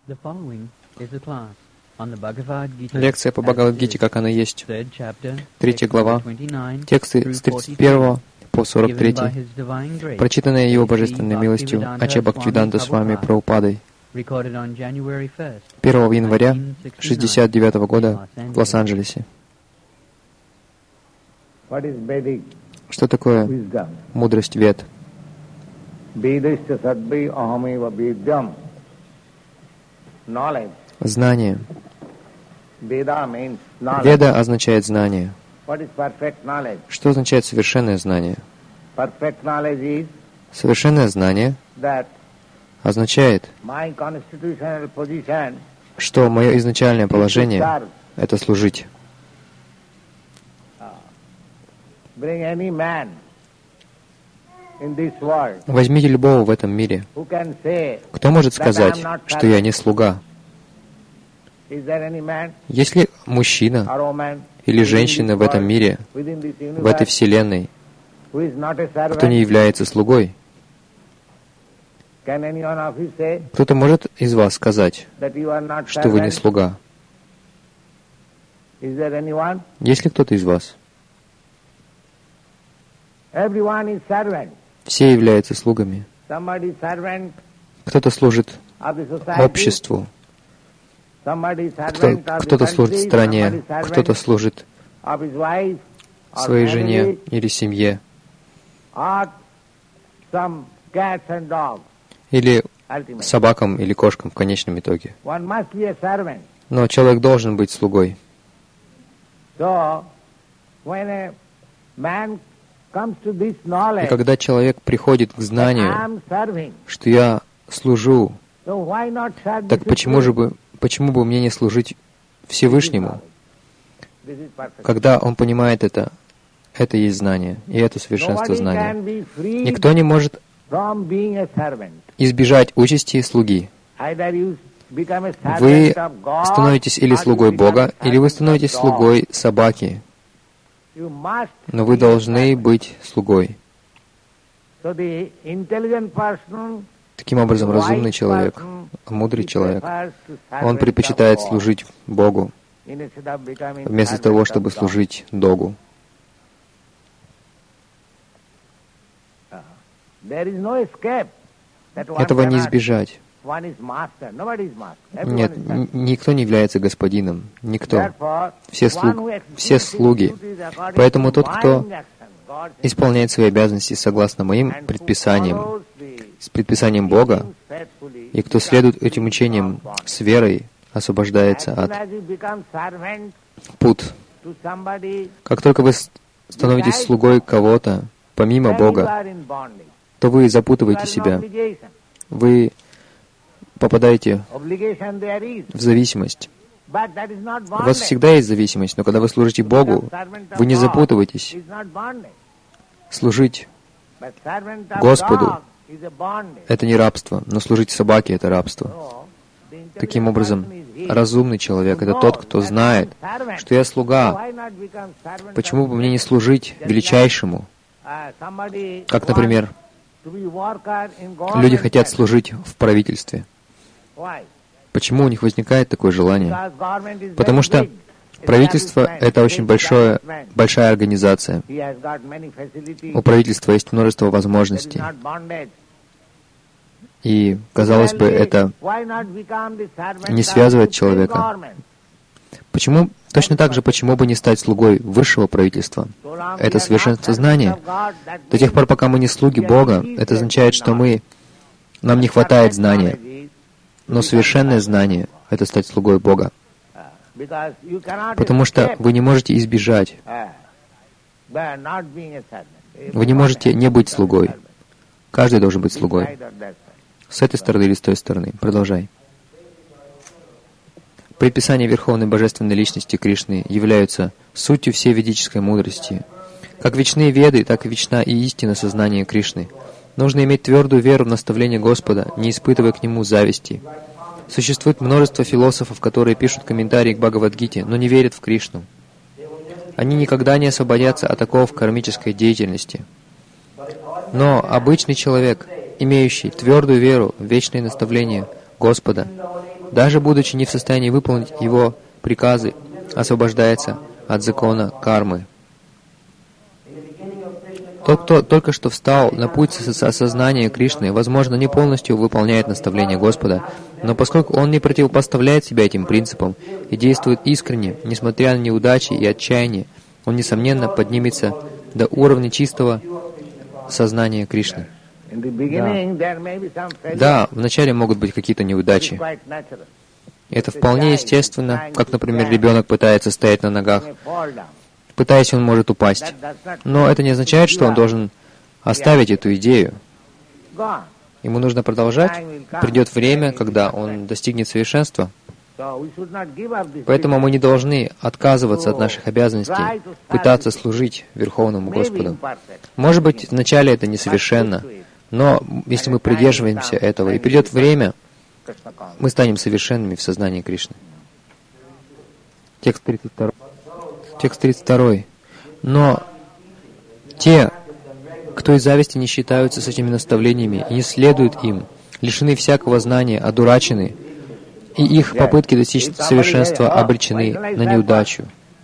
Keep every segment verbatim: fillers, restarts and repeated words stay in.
Лекция по Бхагавад-гите, как она есть. Третья глава. Тексты с тридцать первого по сорок третий. Прочитанные Его Божественной милостью Ача Бхактивиданта Свами Прабхупадой первого января шестьдесят девятого года в Лос-Анджелесе. Что такое мудрость Вед? Знание. Веда означает знание. Что означает совершенное знание? Совершенное знание означает, что мое изначальное положение — это служить. Возьмите любого в этом мире. Кто может сказать, что я не слуга? Есть ли мужчина или женщина в этом мире, в этой вселенной, кто не является слугой? Кто-то может из вас сказать, что вы не слуга? Есть ли кто-то из вас? Все являются слугами. Кто-то служит обществу, кто, кто-то служит стране, кто-то служит своей жене или семье, или собакам или кошкам в конечном итоге. Но человек должен быть слугой. И когда человек приходит к знанию, что я служу, так почему же бы, почему бы мне не служить Всевышнему? Когда он понимает это, это есть знание, и это совершенство знания. Никто не может избежать участи слуги. Вы становитесь или слугой Бога, или вы становитесь слугой собаки. Но вы должны быть слугой. Таким образом, разумный человек, мудрый человек, он предпочитает служить Богу, вместо того, чтобы служить Догу. Этого не избежать. Нет, никто не является господином. Никто. Все, слуг, все слуги. Поэтому тот, кто исполняет свои обязанности согласно моим предписаниям, с предписанием Бога, и кто следует этим учениям с верой, освобождается от пут. Как только вы становитесь слугой кого-то, помимо Бога, то вы запутываете себя. Вы попадаете в зависимость. У вас всегда есть зависимость, но когда вы служите Богу, вы не запутываетесь. Служить Господу — это не рабство, но служить собаке — это рабство. Таким образом, разумный человек — это тот, кто знает, что я слуга. Почему бы мне не служить величайшему? Как, например, люди хотят служить в правительстве. Почему у них возникает такое желание? Потому что правительство — это очень большое, большая организация. У правительства есть множество возможностей. И, казалось бы, это не связывает человека. Почему? Точно так же, почему бы не стать слугой высшего правительства? Это совершенство знания. До тех пор, пока мы не слуги Бога, это означает, что мы, нам не хватает знания. Но совершенное знание — это стать слугой Бога. Потому что вы не можете избежать. Вы не можете не быть слугой. Каждый должен быть слугой. С этой стороны или с той стороны. Продолжай. Предписания Верховной Божественной Личности Кришны являются сутью всей ведической мудрости. Как вечные Веды, так и вечна и истина сознания Кришны. Нужно иметь твердую веру в наставление Господа, не испытывая к Нему зависти. Существует множество философов, которые пишут комментарии к Бхагавад-гите, но не верят в Кришну. Они никогда не освободятся от оков кармической деятельности. Но обычный человек, имеющий твердую веру в вечные наставления Господа, даже будучи не в состоянии выполнить его приказы, освобождается от закона кармы. Тот, кто только что встал на путь осознания Кришны, возможно, не полностью выполняет наставления Господа, но поскольку он не противопоставляет себя этим принципам и действует искренне, несмотря на неудачи и отчаяние, он, несомненно, поднимется до уровня чистого сознания Кришны. Да, да, вначале могут быть какие-то неудачи. Это вполне естественно, как, например, ребенок пытается стоять на ногах. Пытаясь, он может упасть. Но это не означает, что он должен оставить эту идею. Ему нужно продолжать. Придет время, когда он достигнет совершенства. Поэтому мы не должны отказываться от наших обязанностей, пытаться служить Верховному Господу. Может быть, вначале это несовершенно, но если мы придерживаемся этого, и придет время, мы станем совершенными в сознании Кришны. Текст тридцать два. Текст тридцать два. Но те, кто из зависти не считаются с этими наставлениями и не следуют им, лишены всякого знания, одурачены, и их попытки достичь совершенства обречены на неудачу.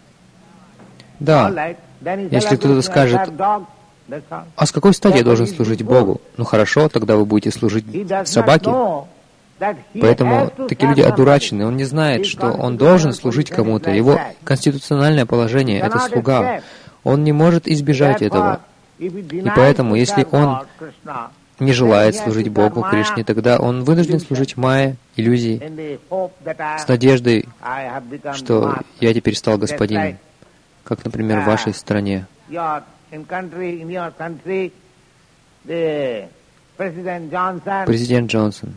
Да, если кто-то скажет, а с какой стати я должен служить Богу? Ну хорошо, тогда вы будете служить собаке. Поэтому такие люди одурачены. Он не знает, что он должен служить кому-то. Его конституциональное положение — это слуга. Он не может избежать этого. И поэтому, если он не желает служить Богу, Кришне, тогда он вынужден служить майе, иллюзии, с надеждой, что я теперь стал господином, как, например, в вашей стране. Президент Джонсон.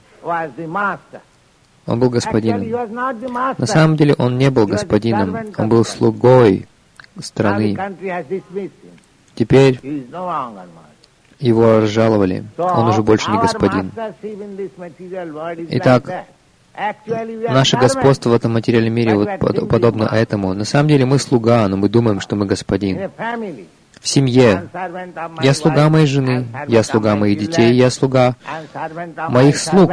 Он был господином. На самом деле он не был господином, он был слугой страны. Теперь его разжаловали, он уже больше не господин. Итак, наше господство в этом материальном мире вот подобно этому. На самом деле мы слуга, но мы думаем, что мы господин. В семье я слуга моей жены, я слуга моих детей, я слуга моих слуг.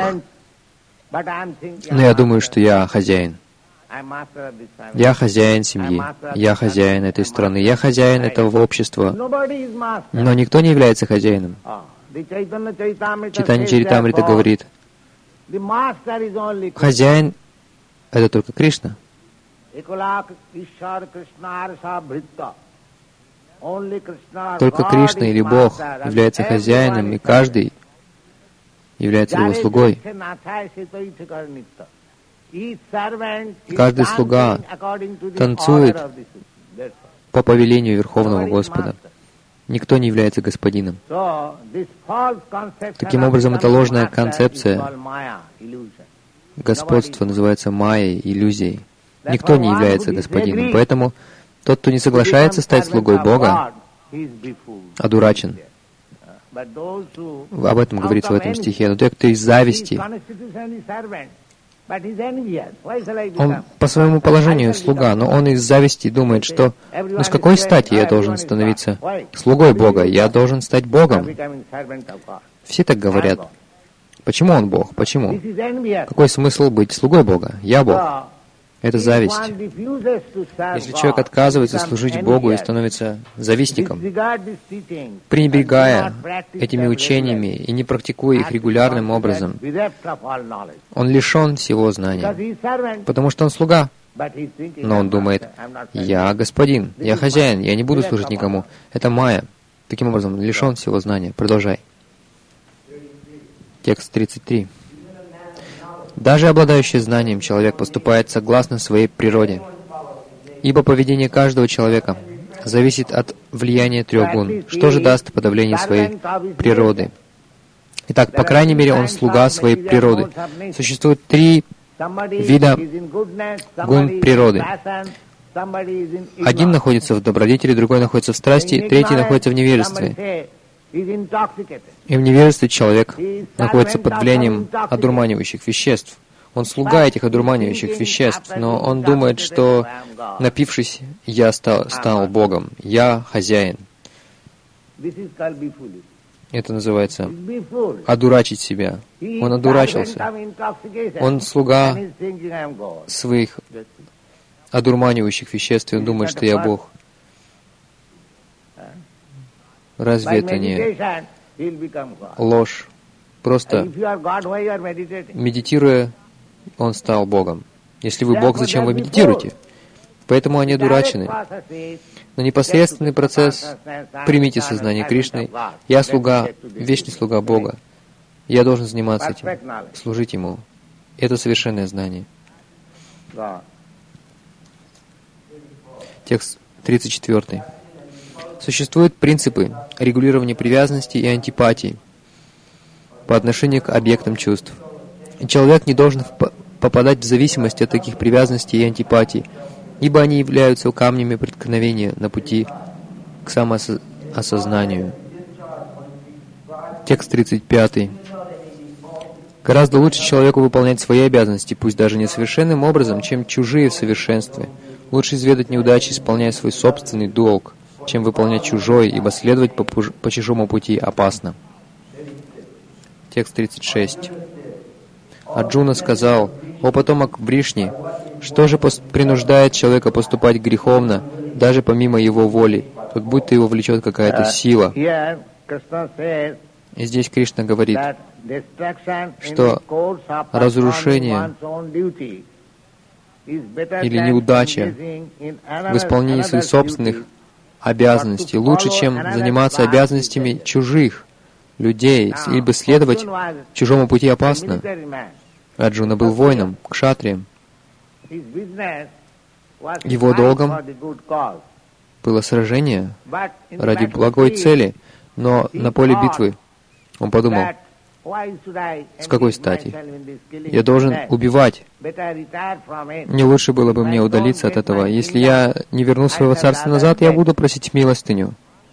Но я думаю, что я хозяин. Я хозяин семьи, я хозяин этой страны, я хозяин этого общества. Но никто не является хозяином. Чайтанья Чаритамрита говорит, хозяин — это только Кришна. Только Кришна или Бог является хозяином, и каждый является его слугой. Каждый слуга танцует по повелению Верховного Господа. Никто не является господином. Таким образом, эта ложная концепция господства называется майей, иллюзией. Никто не является господином. Поэтому тот, кто не соглашается стать слугой Бога, одурачен. Об этом говорится в этом стихе. Но тот, кто из зависти, он по своему положению слуга, но он из зависти думает, что ну с какой стати я должен становиться слугой Бога? Я должен стать Богом. Все так говорят. Почему он Бог? Почему? Какой смысл быть слугой Бога? Я Бог. Это зависть. Если человек отказывается служить Богу и становится завистником, пренебрегая этими учениями и не практикуя их регулярным образом, он лишен всего знания, потому что он слуга. Но он думает, я господин, я хозяин, я не буду служить никому. Это майя. Таким образом, он лишен всего знания. Продолжай. Текст тридцать три. Даже обладающий знанием человек поступает согласно своей природе, ибо поведение каждого человека зависит от влияния трех гун. Что же даст подавление своей природы? Итак, по крайней мере, он слуга своей природы. Существует три вида гун природы. Один находится в добродетели, другой находится в страсти, третий находится в невежестве. И в невежестве человек находится под влиянием одурманивающих веществ. Он слуга этих одурманивающих веществ, но он думает, что, напившись, я стал, стал Богом, я хозяин. Это называется одурачить себя. Он одурачился. Он слуга своих одурманивающих веществ, и он думает, что я Бог. Разве это не ложь? Просто медитируя, он стал Богом. Если вы Бог, зачем вы медитируете? Поэтому они одурачены. Но непосредственный процесс — примите сознание Кришны. Я слуга, вечный слуга Бога. Я должен заниматься этим, служить Ему. Это совершенное знание. Текст тридцать четвёртый. Существуют принципы регулирования привязанности и антипатии по отношению к объектам чувств. И человек не должен попадать в зависимость от таких привязанностей и антипатий, ибо они являются камнями преткновения на пути к самоосознанию. Текст тридцать пятый. Гораздо лучше человеку выполнять свои обязанности, пусть даже несовершенным образом, чем чужие в совершенстве. Лучше изведать неудачи, исполняя свой собственный долг, чем выполнять чужой, ибо следовать по, по чужому пути опасно. Текст тридцать шесть. Арджуна сказал: «О потомок Вришни, что же принуждает человека поступать греховно, даже помимо его воли, тут будто его влечет какая-то сила?» И здесь Кришна говорит, что разрушение или неудача в исполнении своих собственных обязанностей лучше, чем заниматься обязанностями чужих людей, ибо следовать чужому пути опасно. Арджуна был воином, кшатрием. Его долгом было сражение ради благой цели, но на поле битвы он подумал: с какой стати? Я должен убивать. Не лучше было бы мне удалиться от этого. Если я не верну своего царства назад, я буду просить милостыню.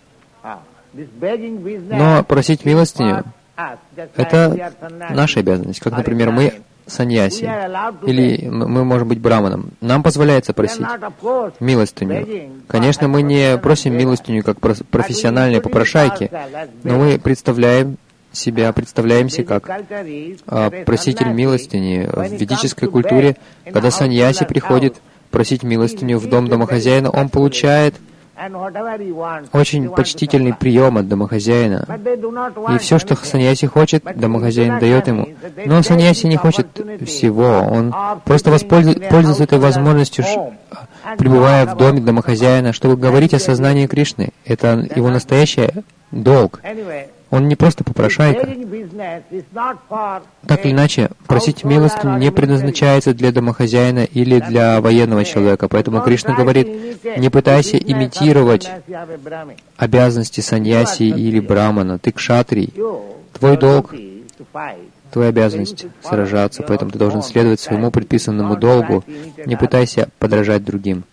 Но просить милостыню — это наша обязанность. Как, например, мы саньяси, или мы можем быть браманом. Нам позволяется просить милостыню. Конечно, мы не просим милостыню как профессиональные попрошайки, но мы представляем себя, представляемся как а, проситель милостыни. В ведической культуре, когда саньяси приходит просить милостыню в дом домохозяина, он получает очень почтительный прием от домохозяина. И все, что саньяси хочет, домохозяин дает ему. Но саньяси не хочет всего. Он просто воспользуется этой возможностью, пребывая в доме домохозяина, чтобы говорить о сознании Кришны. Это его настоящий долг. Он не просто попрошайка. Так или иначе, просить милостыню не предназначается для домохозяина или для военного человека. Поэтому Кришна говорит: не пытайся имитировать обязанности саньяси или брамана. Ты кшатрий. Твой долг, твоя обязанность — сражаться, поэтому ты должен следовать своему предписанному долгу. Не пытайся подражать другим.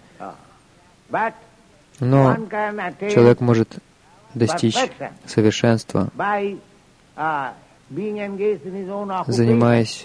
Но человек может достичь совершенства, занимаясь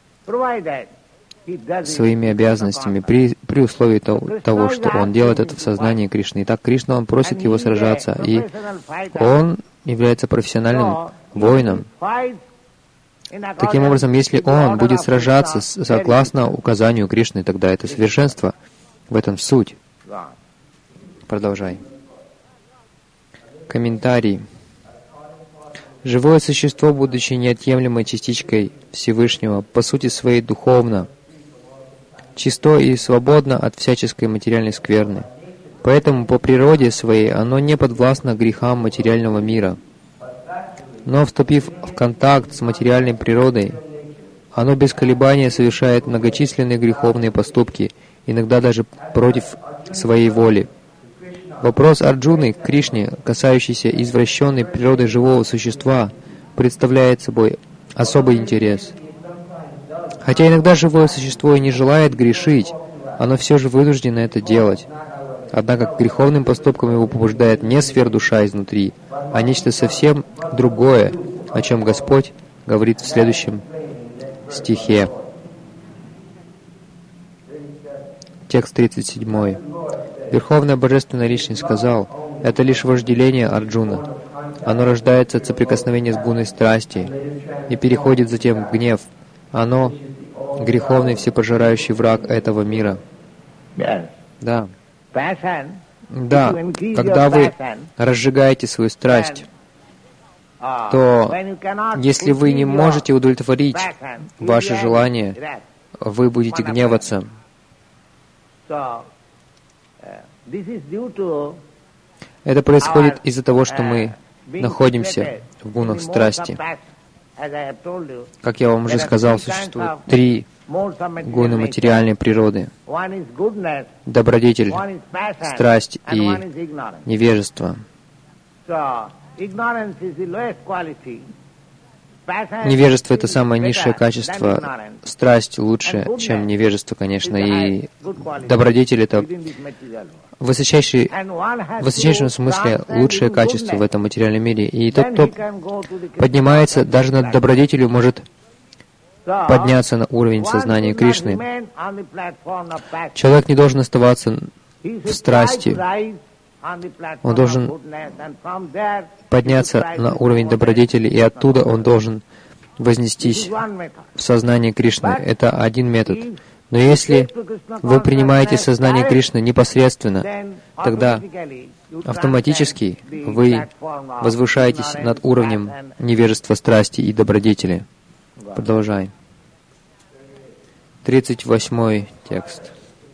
своими обязанностями, при, при условии того, того, что он делает это в сознании Кришны. И так Кришна, он просит его сражаться, и он является профессиональным воином. Таким образом, если он будет сражаться согласно указанию Кришны, тогда это совершенство. В этом суть. Продолжай. Комментарий. Живое существо, будучи неотъемлемой частичкой Всевышнего, по сути своей духовно, чисто и свободно от всяческой материальной скверны. Поэтому по природе своей оно не подвластно грехам материального мира. Но, вступив в контакт с материальной природой, оно без колебания совершает многочисленные греховные поступки, иногда даже против своей воли. Вопрос Арджуны к Кришне, касающийся извращенной природы живого существа, представляет собой особый интерес. Хотя иногда живое существо и не желает грешить, оно все же вынуждено это делать. Однако к греховным поступкам его побуждает не сверхдуша изнутри, а нечто совсем другое, о чем Господь говорит в следующем стихе. Текст тридцать седьмой. Верховная Божественная Личность сказал: «Это лишь вожделение, Арджуна. Оно рождается от соприкосновения с гуной страсти и переходит затем в гнев. Оно — греховный всепожирающий враг этого мира. Да. Да, когда вы разжигаете свою страсть, то если вы не можете удовлетворить ваши желания, вы будете гневаться. Это происходит из-за того, что мы находимся в гунах страсти. Как я вам уже сказал, существует три гуны материальной природы: добродетель, страсть и невежество. Невежество — это самое низшее качество, страсть лучше, чем невежество, конечно, и добродетель — это в высочайшей, в высочайшем смысле лучшее качество в этом материальном мире. И тот, кто поднимается даже над добродетелью, может подняться на уровень сознания Кришны. Человек не должен оставаться в страсти. Он должен подняться на уровень добродетели, и оттуда он должен вознестись в сознание Кришны. Это один метод. Но если вы принимаете сознание Кришны непосредственно, тогда автоматически вы возвышаетесь над уровнем невежества, страсти и добродетели. Продолжаем. тридцать восьмой текст.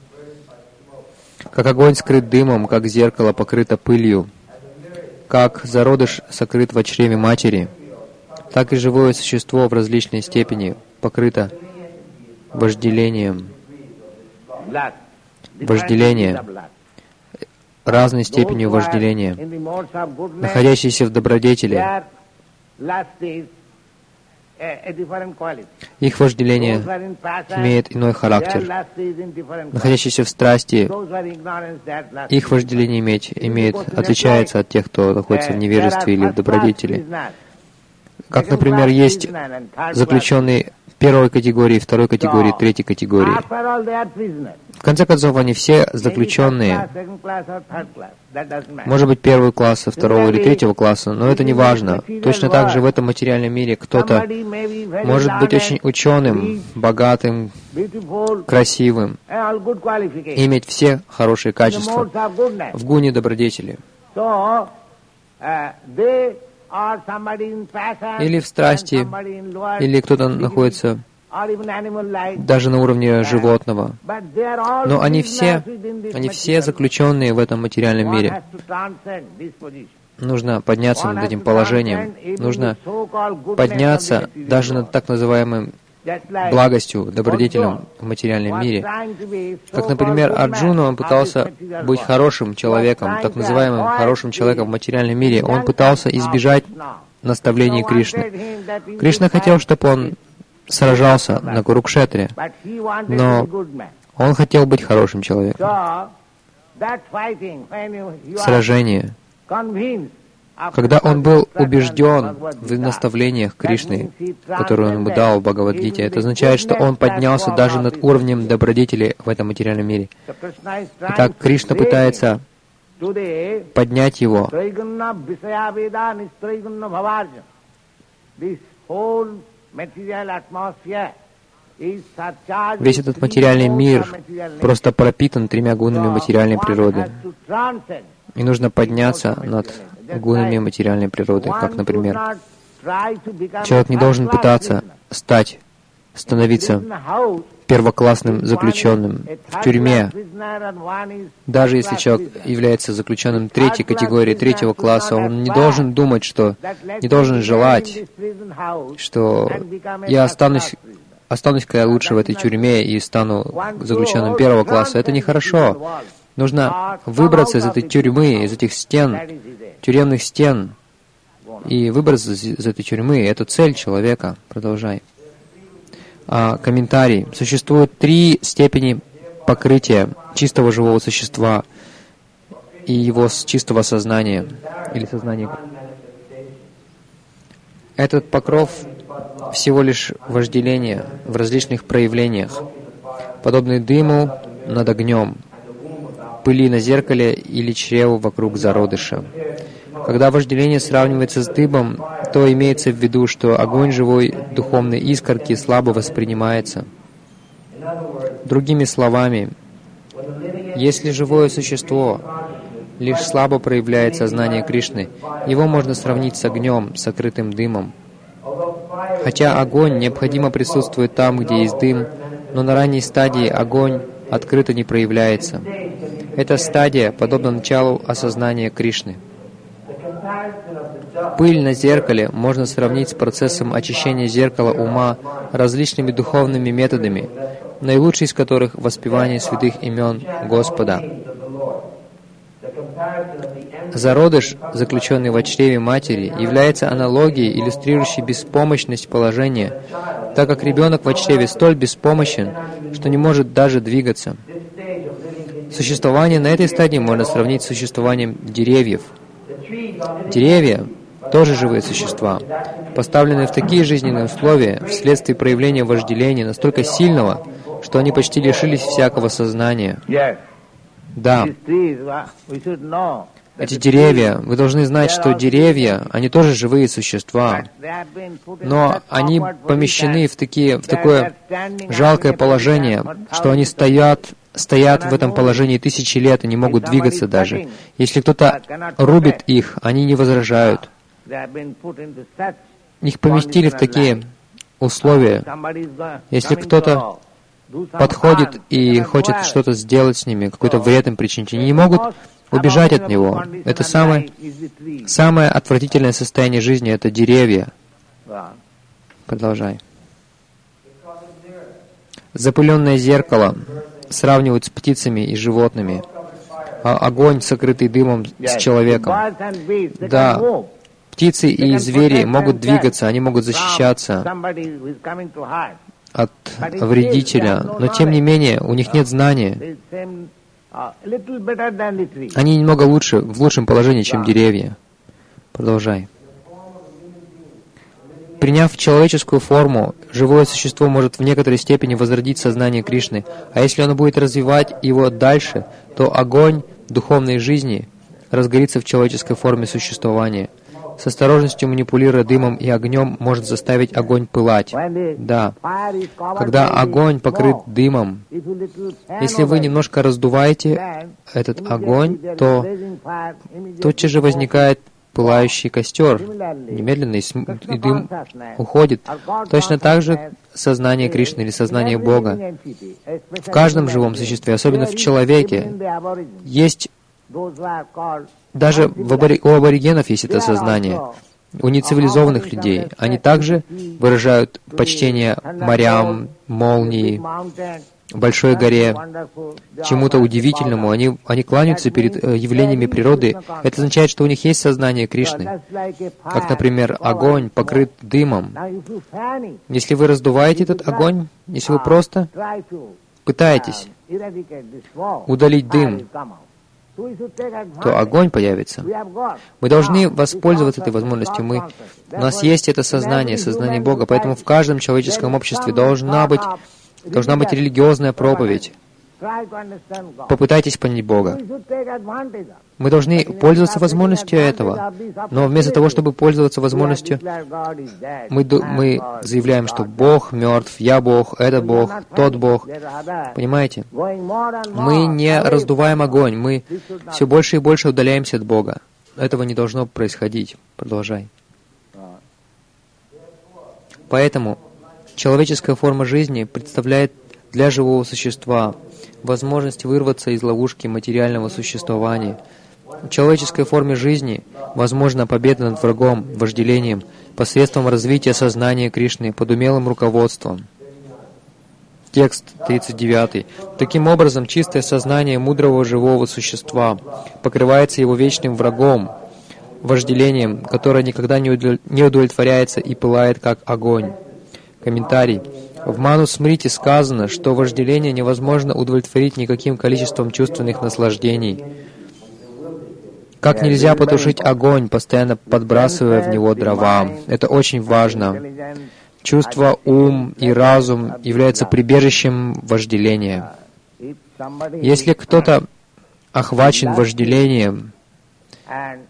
Как огонь скрыт дымом, как зеркало покрыто пылью, как зародыш сокрыт в чреве матери, так и живое существо в различной степени покрыто вожделением. Вожделение, разной степенью вожделения, находящиеся в добродетели. Их вожделение имеет иной характер. Находящиеся в страсти, их вожделение имеет, имеет, отличается от тех, кто находится в невежестве или в добродетели. Как, например, есть заключенные первой категории, второй категории, третьей категории. В конце концов, они все заключенные. Может быть, первого класса, второго или третьего класса, но это не важно. Точно так же в этом материальном мире кто-то может быть очень ученым, богатым, красивым, и иметь все хорошие качества в гуне добродетели. Или в страсти, или кто-то находится даже на уровне животного. Но они все, они все заключенные в этом материальном мире. Нужно подняться над этим положением. Нужно подняться даже над так называемым благостью, добродетелем в материальном мире. Как, например, Арджуна, он пытался быть хорошим человеком, так называемым хорошим человеком в материальном мире. Он пытался избежать наставлений Кришны. Кришна хотел, чтобы он сражался на Курукшетре, но он хотел быть хорошим человеком. Сражение. Когда он был убежден в наставлениях Кришны, которые он ему дал в Бхагавад-гите, это означает, что он поднялся даже над уровнем добродетели в этом материальном мире. Итак, Кришна пытается поднять его. Весь этот материальный мир просто пропитан тремя гунами материальной природы. И нужно подняться над гунами материальной природы, как, например, человек не должен пытаться стать, становиться первоклассным заключенным в тюрьме. Даже если человек является заключенным третьей категории, третьего класса, он не должен думать, что, не должен желать, что я останусь, останусь-ка я лучше в этой тюрьме и стану заключенным первого класса. Это нехорошо. Нужно выбраться из этой тюрьмы, из этих стен, тюремных стен, и выбраться из этой тюрьмы. Это цель человека. Продолжай. А, комментарий. Существует три степени покрытия чистого живого существа и его чистого сознания, или сознания. Этот покров всего лишь вожделение в различных проявлениях, подобный дыму над огнем, пыли на зеркале или чреву вокруг зародыша. Когда вожделение сравнивается с дымом, то имеется в виду, что огонь живой духовной искорки слабо воспринимается. Другими словами, если живое существо лишь слабо проявляет сознание Кришны, его можно сравнить с огнем, сокрытым дымом. Хотя огонь необходимо присутствует там, где есть дым, но на ранней стадии огонь открыто не проявляется. Эта стадия подобна началу осознания Кришны. Пыль на зеркале можно сравнить с процессом очищения зеркала ума различными духовными методами, наилучший из которых — воспевание святых имен Господа. Зародыш, заключенный во чреве матери, является аналогией, иллюстрирующей беспомощность положения, так как ребенок во чреве столь беспомощен, что не может даже двигаться. Существование на этой стадии можно сравнить с существованием деревьев. Деревья — тоже живые существа, поставленные в такие жизненные условия вследствие проявления вожделения настолько сильного, что они почти лишились всякого сознания. Да, эти деревья, вы должны знать, что деревья, они тоже живые существа, но они помещены в, такие, в такое жалкое положение, что они стоят, стоят в этом положении тысячи лет и не могут двигаться даже. Если кто-то рубит их, они не возражают. Их поместили в такие условия. Если кто-то подходит и хочет что-то сделать с ними, какой-то вред им причинить, они не могут убежать от него. Это самое, самое отвратительное состояние жизни — это деревья. Продолжай. Запыленное зеркало сравнивают с птицами и животными, а огонь, сокрытый дымом, с человеком. Да, птицы и звери могут двигаться, они могут защищаться от вредителя, но тем не менее у них нет знания. Они немного лучше, в лучшем положении, чем деревья. Продолжай. Приняв человеческую форму, живое существо может в некоторой степени возродить сознание Кришны, а если оно будет развивать его дальше, то огонь духовной жизни разгорится в человеческой форме существования. С осторожностью манипулируя дымом и огнем, может заставить огонь пылать. Да. Когда огонь покрыт дымом, если вы немножко раздуваете этот огонь, то тотчас же возникает пылающий костер. Немедленно и, см... и дым уходит. Точно так же сознание Кришны или сознание Бога. В каждом живом существе, особенно в человеке, есть... Даже в абори... у аборигенов есть это сознание. У нецивилизованных людей. Они также выражают почтение морям, молнии, большой горе, чему-то удивительному. Они, они кланяются перед э, явлениями природы. Это означает, что у них есть сознание Кришны. Как, например, огонь покрыт дымом. Если вы раздуваете этот огонь, если вы просто пытаетесь удалить дым, то огонь появится. Мы должны воспользоваться этой возможностью. Мы, у нас есть это сознание, сознание Бога, поэтому в каждом человеческом обществе должна быть, должна быть религиозная проповедь. Попытайтесь понять Бога. Мы должны пользоваться возможностью этого, но вместо того, чтобы пользоваться возможностью, мы, мы заявляем, что Бог мертв, я Бог, это Бог, тот Бог. Понимаете? Мы не раздуваем огонь, мы все больше и больше удаляемся от Бога. Этого не должно происходить. Продолжай. Поэтому человеческая форма жизни представляет для живого существа возможность вырваться из ловушки материального существования. В человеческой форме жизни возможна победа над врагом, вожделением, посредством развития сознания Кришны под умелым руководством. Текст тридцать девятый. Таким образом, чистое сознание мудрого живого существа покрывается его вечным врагом, вожделением, которое никогда не удовлетворяется и пылает, как огонь. Комментарий. В Манусмрити сказано, что вожделение невозможно удовлетворить никаким количеством чувственных наслаждений. Как нельзя потушить огонь, постоянно подбрасывая в него дрова. Это очень важно. Чувство, ум и разум являются прибежищем вожделения. Если кто-то охвачен вожделением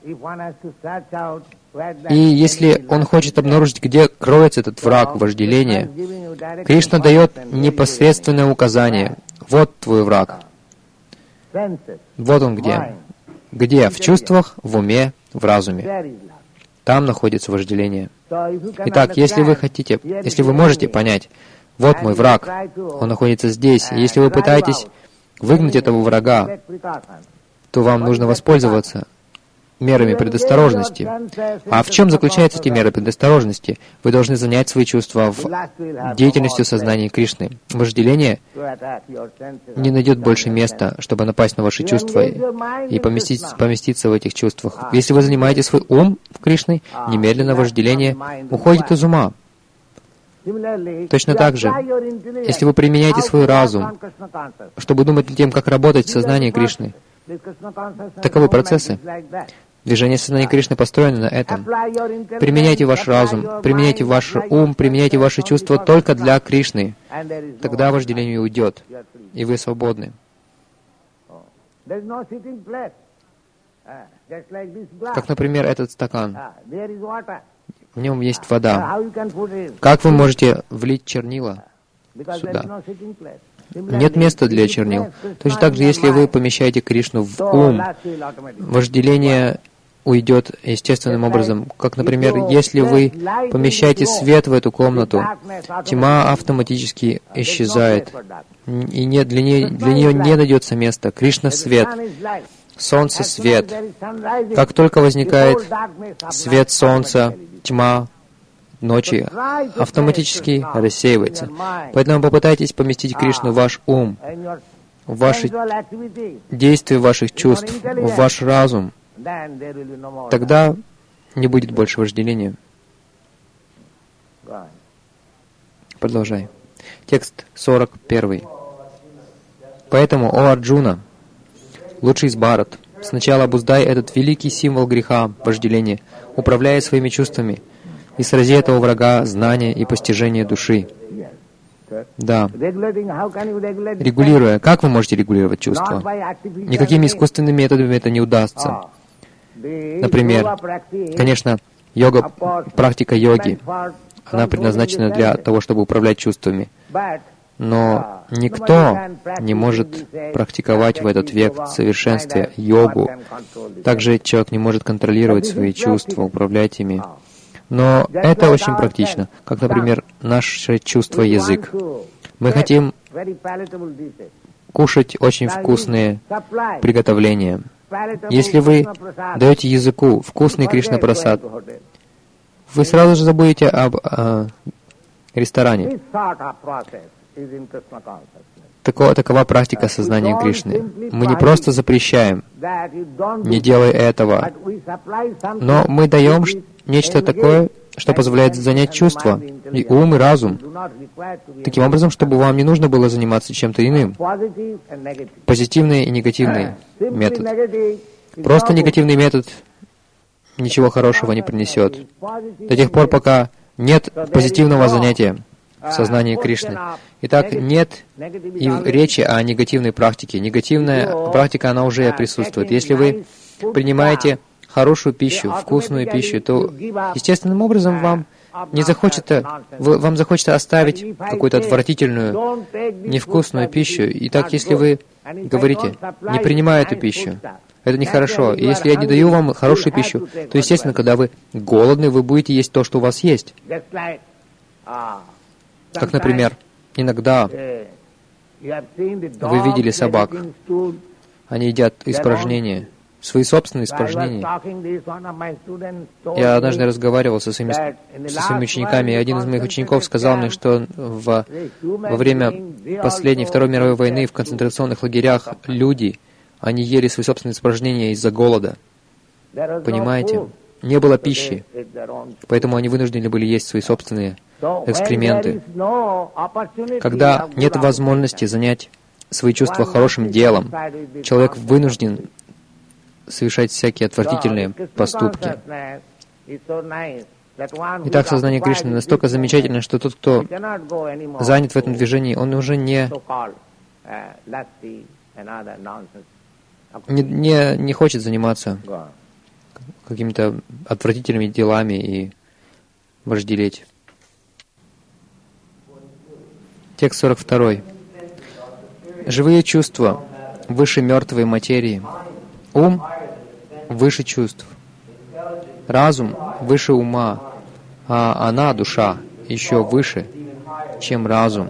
И если он хочет обнаружить, где кроется этот враг вожделения, Кришна дает непосредственное указание. Вот твой враг. Вот он где. Где? В чувствах, в уме, в разуме. Там находится вожделение. Итак, если вы хотите, если вы можете понять, вот мой враг, он находится здесь, и если вы пытаетесь выгнать этого врага, то вам нужно воспользоваться мерами предосторожности. А в чем заключаются эти меры предосторожности? Вы должны занять свои чувства в деятельностью сознания Кришны. Вожделение не найдет больше места, чтобы напасть на ваши чувства и поместить, поместиться в этих чувствах. Если вы занимаете свой ум в Кришной, немедленно вожделение уходит из ума. Точно так же, если вы применяете свой разум, чтобы думать над тем, как работать в сознании Кришны, таковы процессы. Движение сознания Кришны построено на этом. Применяйте ваш разум, применяйте ваш ум, применяйте ваши чувства только для Кришны. Тогда вожделение уйдет, и вы свободны. Как, например, этот стакан. В нем есть вода. Как вы можете влить чернила сюда? Нет места для чернил. Точно так же, если вы помещаете Кришну в ум, вожделение уйдет естественным образом. Как, например, если вы помещаете свет в эту комнату, тьма автоматически исчезает, и нет, для, нее, для нее не найдется места. Кришна — свет, солнце — свет. Как только возникает свет солнца, тьма ночи автоматически рассеивается. Поэтому попытайтесь поместить Кришну в ваш ум, в ваши действия ваших чувств, в ваш разум. Тогда не будет больше вожделения. Продолжай. Текст сорок один. Поэтому, о Арджуна, лучший из Бхарат, сначала обуздай этот великий символ греха, вожделения, управляя своими чувствами, и срази этого врага знания и постижения души. Да. Регулируя. Как вы можете регулировать чувства? Никакими искусственными методами это не удастся. Например, конечно, йога, практика йоги, она предназначена для того, чтобы управлять чувствами. Но никто не может практиковать в этот век в совершенстве йогу. Также человек не может контролировать свои чувства, управлять ими. Но это очень практично, как, например, наше чувство язык. Мы хотим кушать очень вкусные приготовления. Если вы даете языку вкусный Кришна прасад, вы сразу же забудете об э, ресторане. Такова, такова практика сознания Кришны. Мы не просто запрещаем, не делай этого, но мы даем нечто такое, что позволяет занять чувства, и ум, и разум, таким образом, чтобы вам не нужно было заниматься чем-то иным. Позитивный и негативный метод. Просто негативный метод ничего хорошего не принесет. До тех пор, пока нет позитивного занятия в сознании Кришны. Итак, нет и речи о негативной практике. Негативная практика, она уже присутствует. Если вы принимаете хорошую пищу, вкусную пищу, то естественным образом вам не захочется, вам захочется оставить какую-то отвратительную, невкусную пищу. Итак, если вы говорите, не принимаю эту пищу, это нехорошо. И если я не даю вам хорошую пищу, то, естественно, когда вы голодны, вы будете есть то, что у вас есть. Как, например, иногда вы видели собак, они едят испражнения, свои собственные испражнения. Я однажды разговаривал со своими, со своими учениками, и один из моих учеников сказал мне, что в, во время последней Второй мировой войны в концентрационных лагерях люди, они ели свои собственные испражнения из-за голода. Понимаете? Не было пищи, поэтому они вынуждены были есть свои собственные экскременты. Когда нет возможности занять свои чувства хорошим делом, человек вынужден совершать всякие отвратительные поступки. Итак, сознание Кришны настолько замечательно, что тот, кто занят в этом движении, он уже не, не, не, не хочет заниматься какими-то отвратительными делами и вожделеть. Текст сорок два. Живые чувства выше мертвой материи. Ум выше чувств. Разум выше ума, а она, душа, еще выше, чем разум.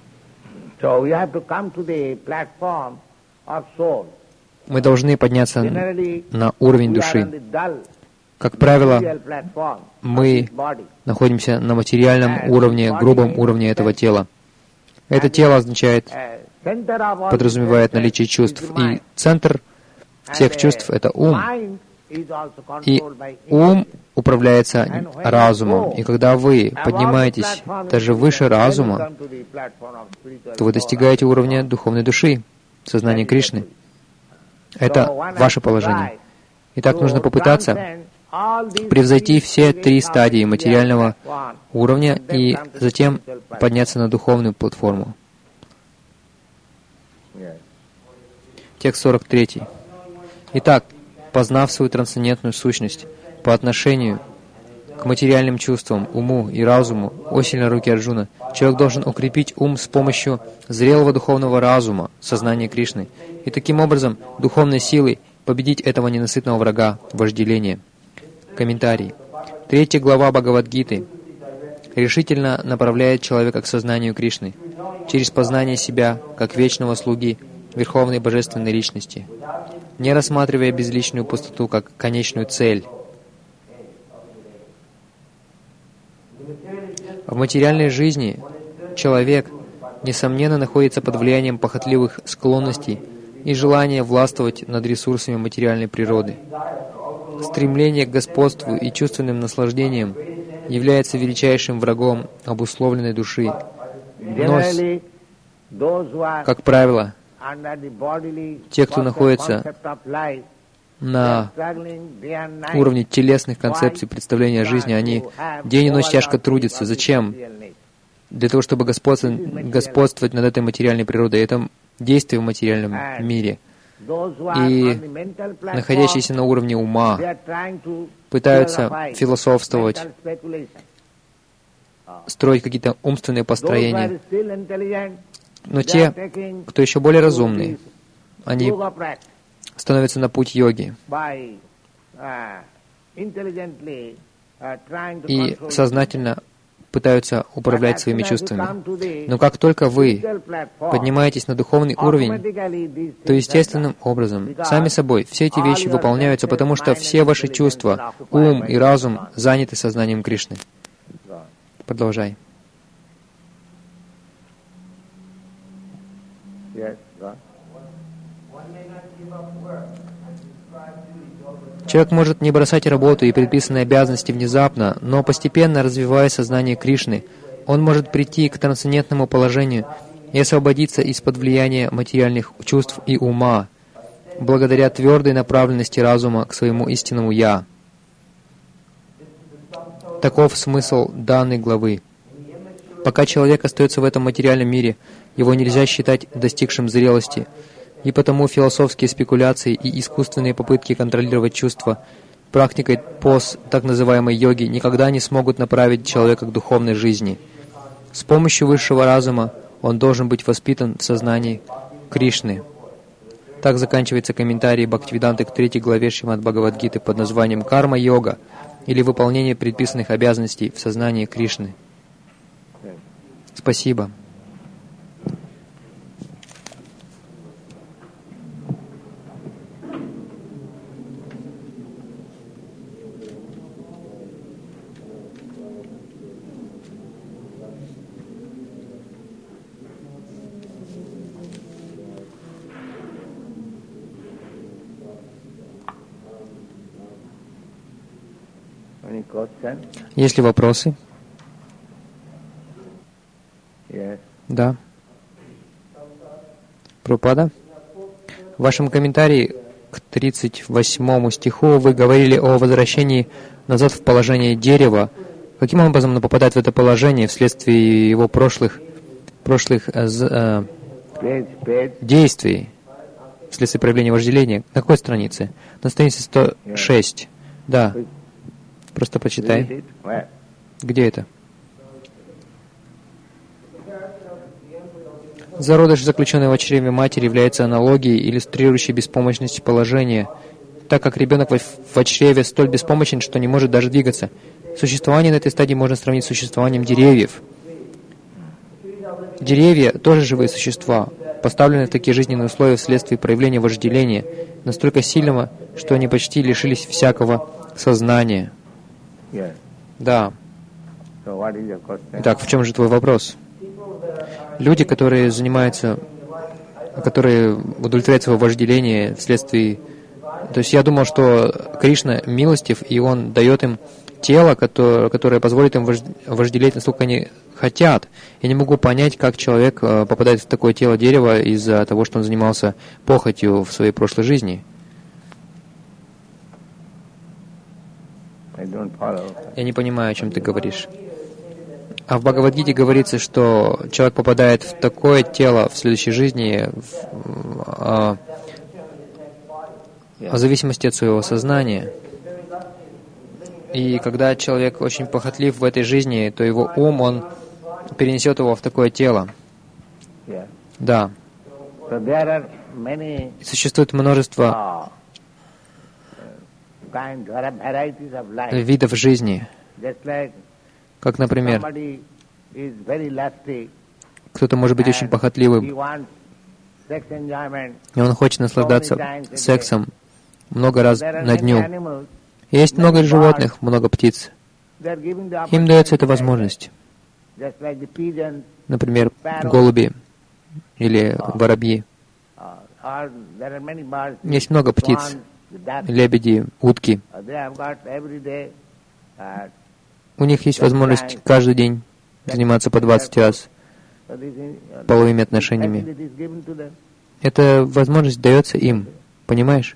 Мы должны подняться на уровень души. Как правило, мы находимся на материальном уровне, грубом уровне этого тела. Это тело означает, подразумевает наличие чувств. И центр всех чувств — это ум. И ум управляется разумом. И когда вы поднимаетесь даже выше разума, то вы достигаете уровня духовной души, сознания Кришны. Это ваше положение. Итак, нужно попытаться превзойти все три стадии материального уровня и затем подняться на духовную платформу. Текст сорок три. Итак, познав свою трансцендентную сущность по отношению к материальным чувствам, уму и разуму, о сильной руки Арджуна, человек должен укрепить ум с помощью зрелого духовного разума, сознания Кришны, и таким образом духовной силой победить этого ненасытного врага, вожделения. Комментарий. Третья глава Бхагавад-гиты решительно направляет человека к сознанию Кришны через познание себя как вечного слуги Верховной Божественной Личности, не рассматривая безличную пустоту как конечную цель. В материальной жизни человек, несомненно, находится под влиянием похотливых склонностей и желания властвовать над ресурсами материальной природы. Стремление к господству и чувственным наслаждениям является величайшим врагом обусловленной души. Но, как правило, те, кто находится на уровне телесных концепций представления о жизни, они день и ночь тяжко трудятся. Зачем? Для того, чтобы господствовать, господствовать над этой материальной природой. Это действие в материальном мире. И находящиеся на уровне ума пытаются философствовать, строить какие-то умственные построения. Но те, кто еще более разумные, они становятся на путь йоги и сознательно пытаются управлять своими чувствами. Но как только вы поднимаетесь на духовный уровень, то естественным образом, сами собой, все эти вещи выполняются, потому что все ваши чувства, ум и разум заняты сознанием Кришны. Продолжай. Человек может не бросать работу и предписанные обязанности внезапно, но постепенно, развивая сознание Кришны, он может прийти к трансцендентному положению и освободиться из-под влияния материальных чувств и ума, благодаря твердой направленности разума к своему истинному «Я». Таков смысл данной главы. Пока человек остается в этом материальном мире, его нельзя считать достигшим зрелости, и потому философские спекуляции и искусственные попытки контролировать чувства практикой поз так называемой йоги никогда не смогут направить человека к духовной жизни. С помощью высшего разума он должен быть воспитан в сознании Кришны. Так заканчивается комментарий Бхактивиданты к третьей главе Шримад Бхагавад-гиты под названием «Карма-йога» или «Выполнение предписанных обязанностей в сознании Кришны». Спасибо. Есть ли вопросы? Yes. Да. Прабхупада, в вашем комментарии к тридцать восьмому стиху вы говорили о возвращении назад в положение дерева. Каким образом оно попадает в это положение вследствие его прошлых, прошлых э, э, действий, вследствие проявления вожделения? На какой странице? На странице сто шесть. Да. Просто прочитай. Где это? Зародыш, заключенный в чреве матери, является аналогией, иллюстрирующей беспомощность положения, так как ребенок в чреве столь беспомощен, что не может даже двигаться. Существование на этой стадии можно сравнить с существованием деревьев. Деревья тоже живые существа, поставленные в такие жизненные условия вследствие проявления вожделения, настолько сильного, что они почти лишились всякого сознания. Да. Итак, в чем же твой вопрос? Люди, которые занимаются, которые удовлетворяют свое вожделение вследствие... То есть я думал, что Кришна милостив, и Он дает им тело, которое, которое позволит им вожделеть, насколько они хотят. Я не могу понять, как человек попадает в такое тело дерева из-за того, что он занимался похотью в своей прошлой жизни. Я не понимаю, о чем ты говоришь. А в Бхагавад-гите говорится, что человек попадает в такое тело в следующей жизни в, а, в зависимости от своего сознания. И когда человек очень похотлив в этой жизни, то его ум, он перенесет его в такое тело. Да. И существует множество видов жизни. Как, например, кто-то может быть очень похотливым, и он хочет наслаждаться сексом много раз на дню. Есть много животных, много птиц. Им дается эта возможность. Например, голуби или воробьи. Есть много птиц, лебеди, утки. У них есть возможность каждый день заниматься по двадцать раз половыми отношениями. Эта возможность дается им, понимаешь?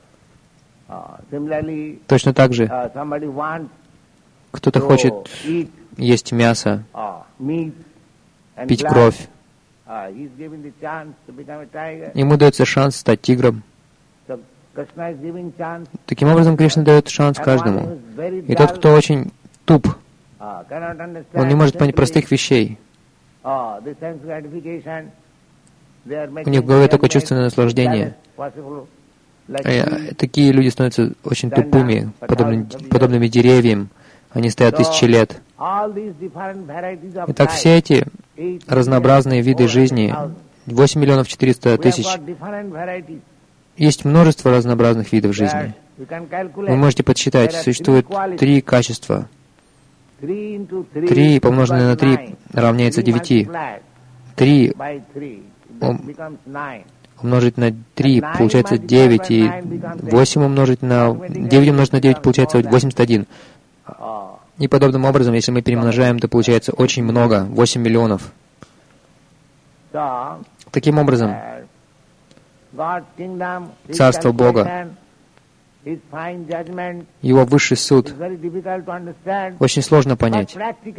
Точно так же кто-то хочет есть мясо, пить кровь. Ему дается шанс стать тигром. Таким образом, Кришна дает шанс каждому. И тот, кто очень туп, он не может понять простых вещей. У них в голове только чувственное наслаждение. И такие люди становятся очень тупыми, подобными, подобными деревьям. Они стоят тысячи лет. Итак, все эти разнообразные виды жизни, восемь миллионов четыреста тысяч, есть множество разнообразных видов жизни. Вы можете подсчитать, существует три качества. Три помноженное на три равняется девяти. Три умножить на три получается девять, и восемь умножить на... девять умножить на девять получается восемьдесят один. И подобным образом, если мы перемножаем, то получается очень много, восемь миллионов. Таким образом, Царство Бога, Его высший суд, очень сложно понять.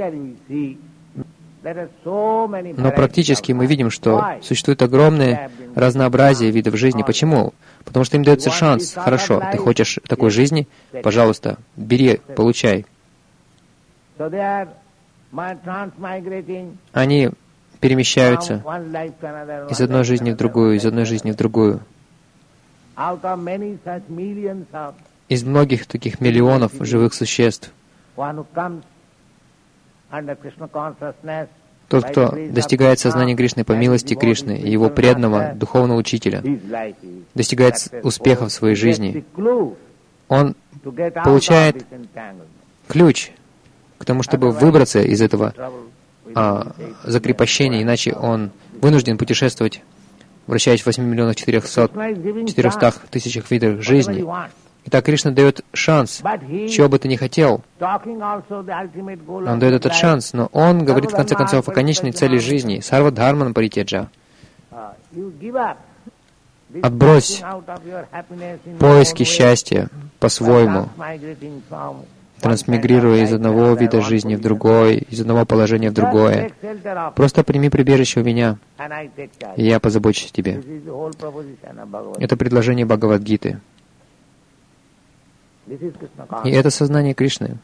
Но практически мы видим, что существует огромное разнообразие видов жизни. Почему? Потому что им дается шанс. Хорошо, ты хочешь такой жизни? Пожалуйста, бери, получай. Они перемещаются из одной жизни в другую, из одной жизни в другую. Из многих таких миллионов живых существ. Тот, кто достигает сознания Кришны по милости Кришны и его преданного духовного учителя, достигает успеха в своей жизни, он получает ключ к тому, чтобы выбраться из этого а, закрепощения, иначе он вынужден путешествовать, вращаясь в восьми миллионах четырехстах тысячах видах жизни. Итак, Кришна дает шанс, чего бы ты ни хотел. Он дает этот шанс, но Он говорит в конце концов о конечной цели жизни. Сарва дхарман паритяджа. Отбрось поиски счастья по-своему, трансмигрируя из одного вида жизни в другой, из одного положения в другое. Просто прими прибежище у меня, и я позабочусь о тебе. Это предложение Бхагавад-гиты. И это сознание Кришны.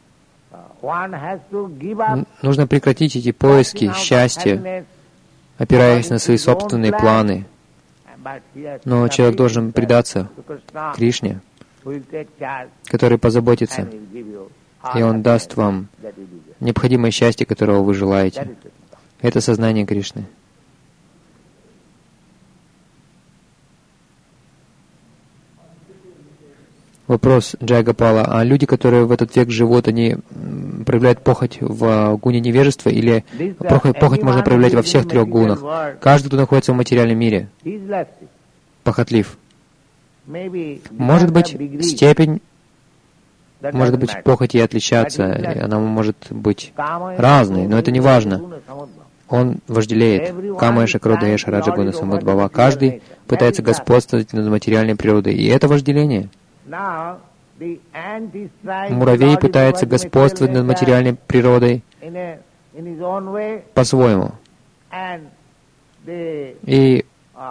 Нужно прекратить эти поиски счастья, опираясь на свои собственные планы. Но человек должен предаться Кришне, который позаботится, и Он даст вам необходимое счастье, которого вы желаете. Это сознание Кришны. Вопрос Джайгопала. А люди, которые в этот век живут, они проявляют похоть в гуне невежества, или похоть, похоть можно проявлять во всех трех гунах? Каждый, кто находится в материальном мире, похотлив. Может быть, степень, может быть, похоти отличаться, и она может быть разной, но это не важно. Он вожделеет. Кама Эша Крода Эша Раджа Гуна Самудбхава. Каждый пытается господствовать над материальной природой, и это вожделение. Муравей пытается господствовать над материальной природой по-своему. И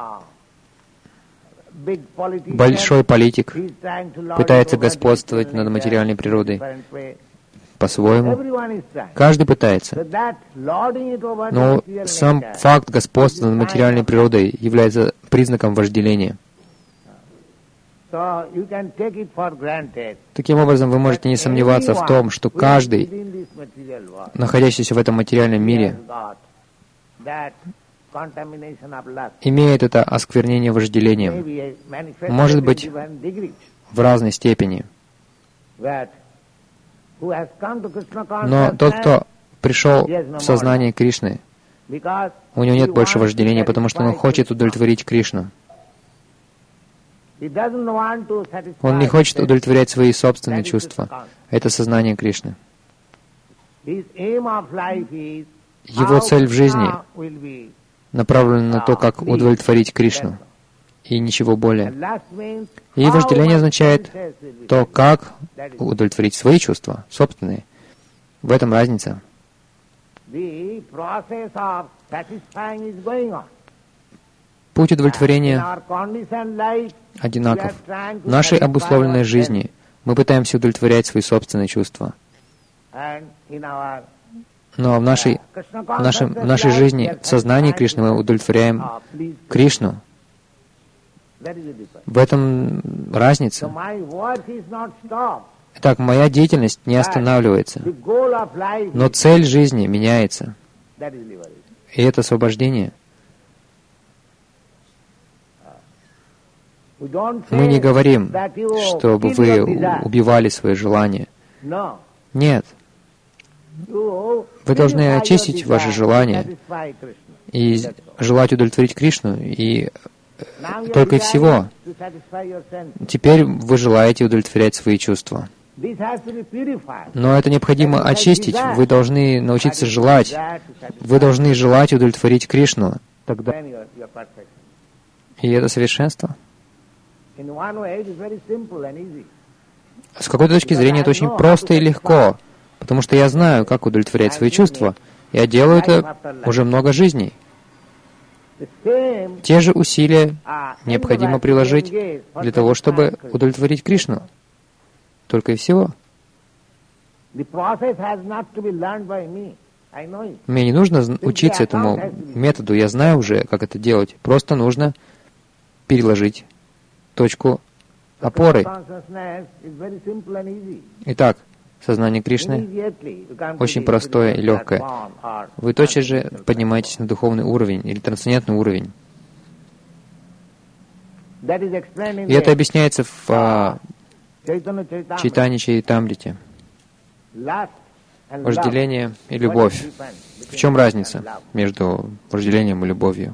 большой политик пытается господствовать над материальной природой по-своему. Каждый пытается. Но сам факт господства над материальной природой является признаком вожделения. Таким образом, вы можете не сомневаться в том, что каждый, находящийся в этом материальном мире, имеет это осквернение вожделением. Может быть, в разной степени. Но тот, кто пришел в сознание Кришны, у него нет больше вожделения, потому что он хочет удовлетворить Кришну. Он не хочет удовлетворять свои собственные чувства. Это сознание Кришны. Его цель в жизни направлена на то, как удовлетворить Кришну, и ничего более. И вожделение означает то, как удовлетворить свои чувства, собственные. В этом разница. Путь удовлетворения одинаков. В нашей обусловленной жизни мы пытаемся удовлетворять свои собственные чувства. Но в нашей, в нашем, в нашей жизни, в сознании Кришны, мы удовлетворяем Кришну. В этом разница. Итак, моя деятельность не останавливается, но цель жизни меняется. И это освобождение. Мы не говорим, чтобы вы убивали свои желания. Нет. Вы должны очистить ваши желания и желать удовлетворить Кришну, и только и всего. Теперь вы желаете удовлетворять свои чувства. Но это необходимо очистить. Вы должны научиться желать. Вы должны желать удовлетворить Кришну. Тогда... И это совершенство. С какой-то точки зрения это очень просто и легко, потому что я знаю, как удовлетворять свои чувства. Я делаю это уже много жизней. Те же усилия необходимо приложить для того, чтобы удовлетворить Кришну. Только и всего. Мне не нужно учиться этому методу, я знаю уже, как это делать. Просто нужно переложить точку опоры. Итак, сознание Кришны очень простое и легкое. Вы тотчас же поднимаетесь на духовный уровень или трансцендентный уровень. И это объясняется в а, Чайтанья Чаритамрите. Вожделение и любовь. В чем разница между вожделением и любовью?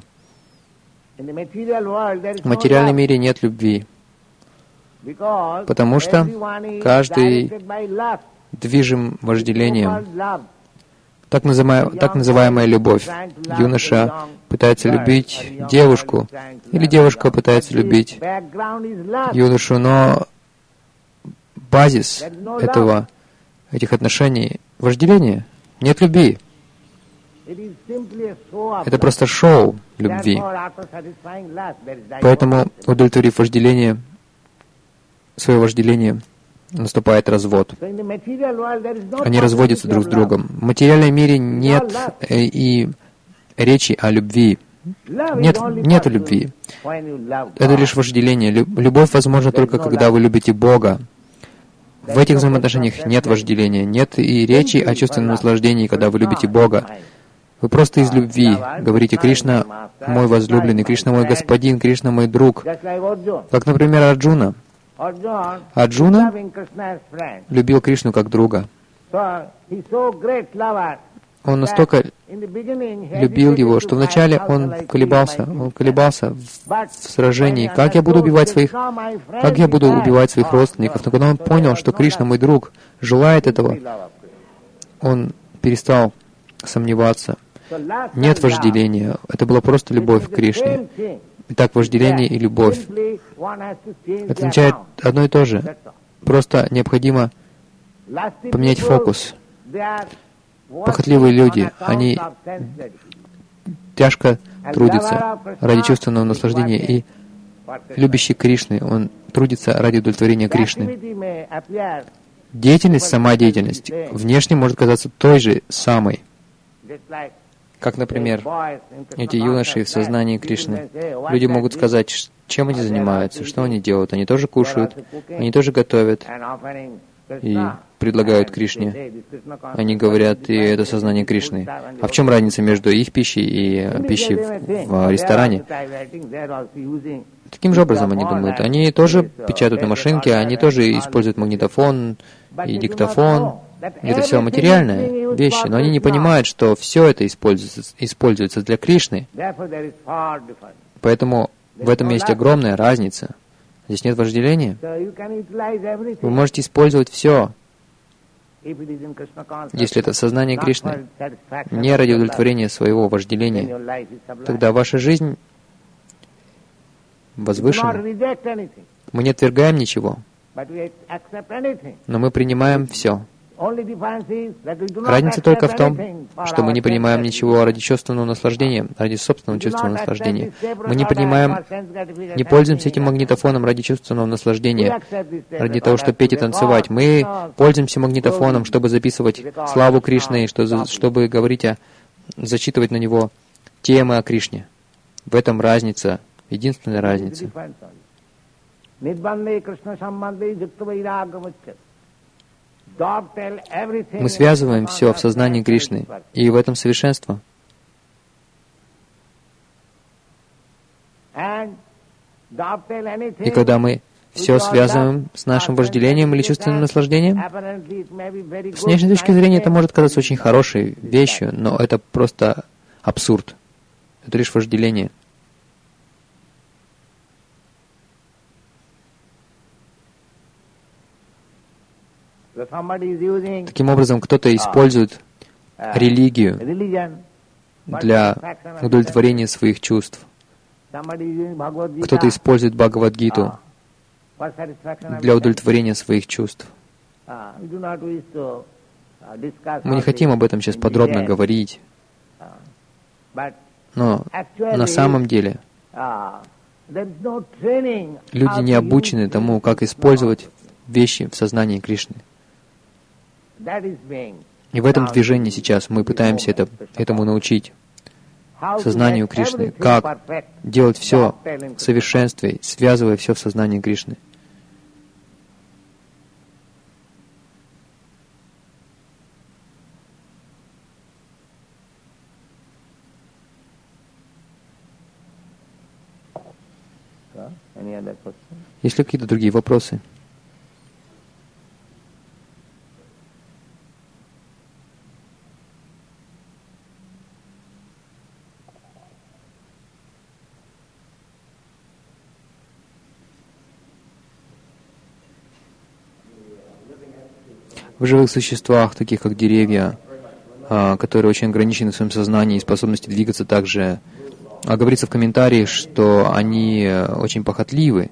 В материальном мире нет любви, потому что каждый движим вожделением. Так называемая, так называемая любовь. Юноша пытается любить девушку, или девушка пытается любить юношу, но базис этого, этих отношений — вожделение. Нет любви. Это просто шоу любви. Поэтому, удовлетворив вожделение, свое вожделение, наступает развод. Они разводятся друг с другом. В материальном мире нет и речи о любви. Нет, нет любви. Это лишь вожделение. Любовь возможна только когда вы любите Бога. В этих взаимоотношениях нет вожделения, нет и речи о чувственном наслаждении, когда вы любите Бога. Вы просто из любви говорите: «Кришна мой возлюбленный, Кришна мой господин, Кришна мой друг». Как, например, Арджуна. Арджуна любил Кришну как друга. Он настолько любил его, что вначале он колебался, он колебался в сражении. Как я буду убивать своих, как я буду убивать своих родственников? Но когда он понял, что Кришна, мой друг, желает этого, он перестал сомневаться. Нет вожделения. Это была просто любовь к Кришне. Итак, вожделение и любовь. Это означает одно и то же. Просто необходимо поменять фокус. Похотливые люди, они тяжко трудятся ради чувственного наслаждения, и любящий Кришны, он трудится ради удовлетворения Кришны. Деятельность, сама деятельность, внешне может казаться той же самой. Как, например, эти юноши в сознании Кришны. Люди могут сказать, чем они занимаются, что они делают. Они тоже кушают, они тоже готовят и предлагают Кришне. Они говорят, и это сознание Кришны. А в чем разница между их пищей и пищей в, в ресторане? Таким же образом они думают. Они тоже печатают на машинке, они тоже используют магнитофон и диктофон. Это все материальные вещи, но они не понимают, что все это используется, используется для Кришны. Поэтому в этом есть огромная разница. Здесь нет вожделения. Вы можете использовать все, если это сознание Кришны, не ради удовлетворения своего вожделения. Тогда ваша жизнь возвышена. Мы не отвергаем ничего, но мы принимаем все. Разница только в том, что мы не принимаем ничего ради чувственного наслаждения, ради собственного чувственного наслаждения. Мы не принимаем, не пользуемся этим магнитофоном ради чувственного наслаждения, ради того, чтобы петь и танцевать. Мы пользуемся магнитофоном, чтобы записывать славу Кришны, чтобы говорить о, зачитывать на него темы о Кришне. В этом разница, единственная разница. Мы связываем все в сознании Кришны, и в этом совершенство. И когда мы все связываем с нашим вожделением или чувственным наслаждением, с внешней точки зрения это может казаться очень хорошей вещью, но это просто абсурд. Это лишь вожделение. Таким образом, кто-то использует религию для удовлетворения своих чувств. Кто-то использует Бхагавад-гиту для удовлетворения своих чувств. Мы не хотим об этом сейчас подробно говорить, но на самом деле люди не обучены тому, как использовать вещи в сознании Кришны. И в этом движении сейчас мы пытаемся это, этому научить, сознанию Кришны, как делать все в совершенстве, связывая все в сознании Кришны. Есть ли какие-то другие вопросы? В живых существах, таких как деревья, которые очень ограничены в своем сознании и способности двигаться также, а говорится в комментарии, что они очень похотливы.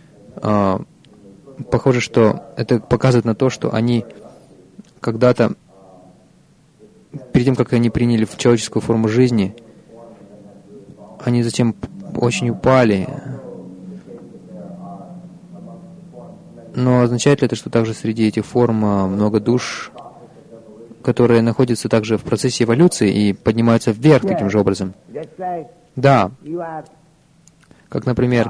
Похоже, что это показывает на то, что они когда-то, перед тем, как они приняли человеческую форму жизни, они затем очень упали. Но означает ли это, что также среди этих форм много душ, которые находятся также в процессе эволюции и поднимаются вверх таким же образом? Да. Как, например,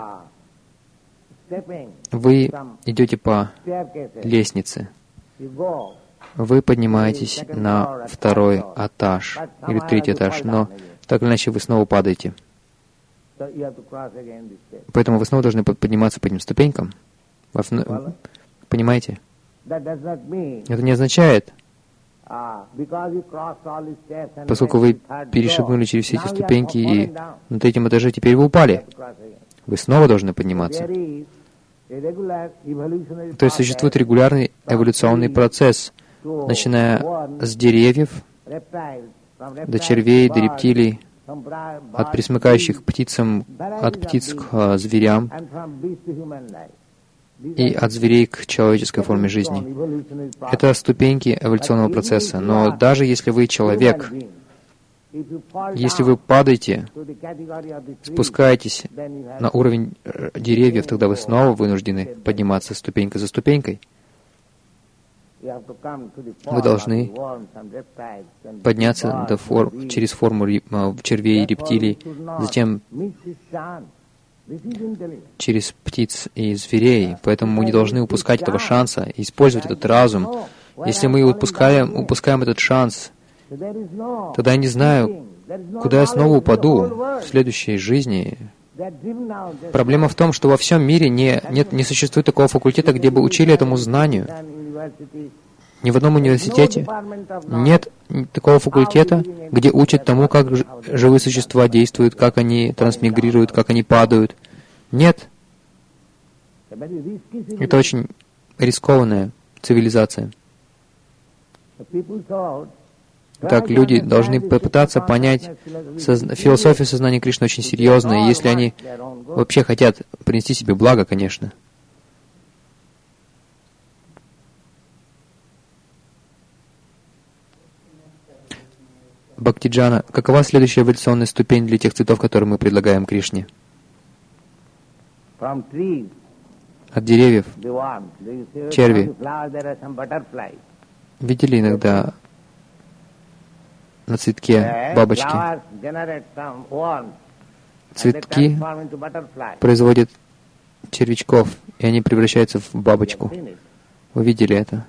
вы идете по лестнице, вы поднимаетесь на второй этаж или третий этаж, но так или иначе вы снова падаете. Поэтому вы снова должны подниматься по этим ступенькам. Понимаете? Это не означает, поскольку вы перешагнули через все эти ступеньки и на третьем этаже теперь вы упали. Вы снова должны подниматься. То есть существует регулярный эволюционный процесс, начиная с деревьев, до червей, до рептилий, от пресмыкающих птицам, от птиц к а, зверям, и от зверей к человеческой форме жизни. Это ступеньки эволюционного процесса. Но даже если вы человек, если вы падаете, спускаетесь на уровень деревьев, тогда вы снова вынуждены подниматься ступенька за ступенькой. Вы должны подняться до форм, через форму червей и рептилий, затем через птиц и зверей. Поэтому мы не должны упускать этого шанса и использовать этот разум. Если мы упускаем, упускаем этот шанс, тогда я не знаю, куда я снова упаду в следующей жизни. Проблема в том, что во всем мире не, нет, не существует такого факультета, где бы учили этому знанию. Ни в одном университете нет такого факультета, где учат тому, как живые существа действуют, как они трансмигрируют, как они падают. Нет. Это очень рискованная цивилизация. Так, люди должны попытаться понять, созна... философия сознания Кришны очень серьезная, и если они вообще хотят принести себе благо, конечно. Бхактиджана, какова следующая эволюционная ступень для тех цветов, которые мы предлагаем Кришне? От деревьев, черви. Видели иногда на цветке бабочки? Цветки производят червячков, и они превращаются в бабочку. Вы видели это?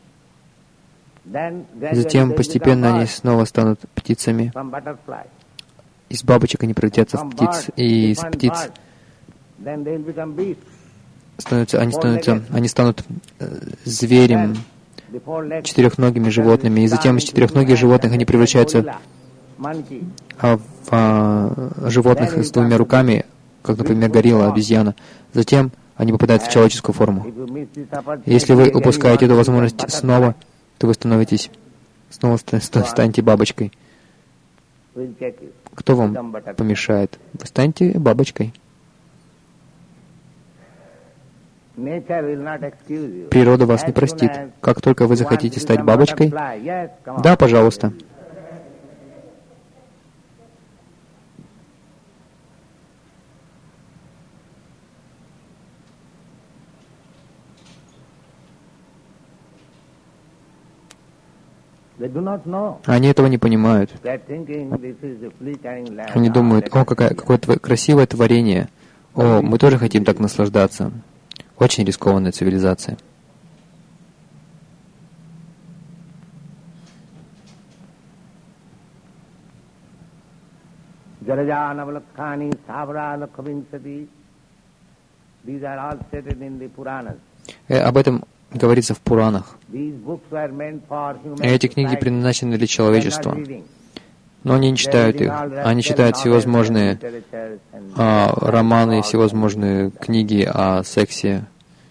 Затем постепенно они снова станут птицами. Из бабочек они превратятся в птиц, и из птиц становятся, они, становятся, они станут зверем, четырехногими животными, и затем из четырехногих животных они превращаются в а, животных с двумя руками, как, например, горилла, обезьяна. Затем они попадают в человеческую форму. Если вы упускаете эту возможность снова, то вы становитесь, снова станете бабочкой. Кто вам помешает? Вы станете бабочкой. Природа вас не простит. Как только вы захотите стать бабочкой, да, пожалуйста. Они этого не понимают. Они думают, о, какое, какое красивое творение. О, мы тоже хотим так наслаждаться. Очень рискованная цивилизация. Э, об этом говорится в Пуранах. Эти книги предназначены для человечества. Но они не читают их. Они читают всевозможные а, романы, всевозможные книги о сексе,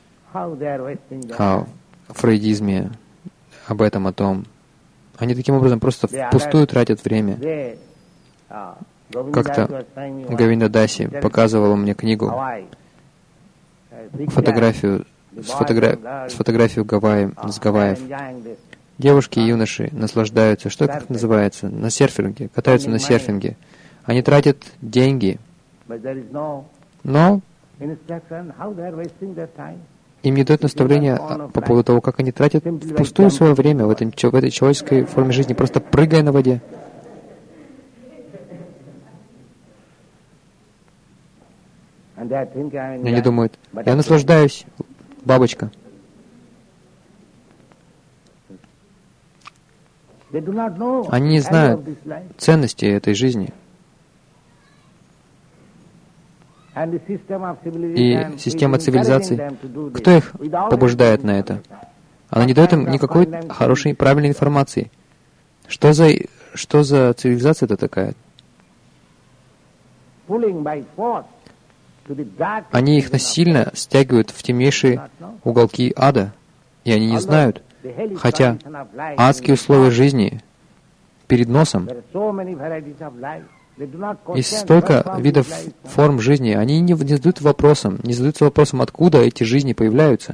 о фрейдизме, об этом, о том. Они таким образом просто впустую тратят время. Как-то Говинда Даси показывала мне книгу, фотографию, с, фотогра... с фотографией Гавайи, с Гавайев. Девушки и юноши наслаждаются, что это называется, на серфинге, катаются на серфинге. Они тратят деньги, но Им не дают наставления по поводу того, как они тратят впустую свое время в, этом, в этой человеческой форме жизни, просто прыгая на воде. И они думают, я наслаждаюсь, бабочка. Они не знают ценности этой жизни. И система цивилизации, кто их побуждает на это? Она не дает им никакой хорошей, правильной информации. Что за, что за цивилизация это такая? Они их насильно стягивают в темнейшие уголки ада, и они не знают, хотя адские условия жизни перед носом, и столько видов форм жизни, они не, не задают вопросом, не задаются вопросом, откуда эти жизни появляются.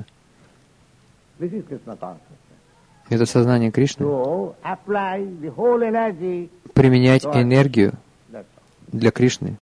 Это сознание Кришны. Применять энергию для Кришны.